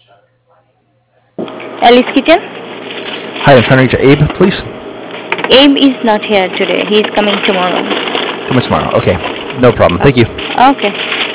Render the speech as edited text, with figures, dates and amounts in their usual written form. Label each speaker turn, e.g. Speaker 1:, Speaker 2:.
Speaker 1: Alice Kitchen?
Speaker 2: Hi, I'm trying to reach Abe, please.
Speaker 1: Abe is not here today. He is coming tomorrow.
Speaker 2: Come in tomorrow. Okay, no problem. Thank you.
Speaker 1: Okay.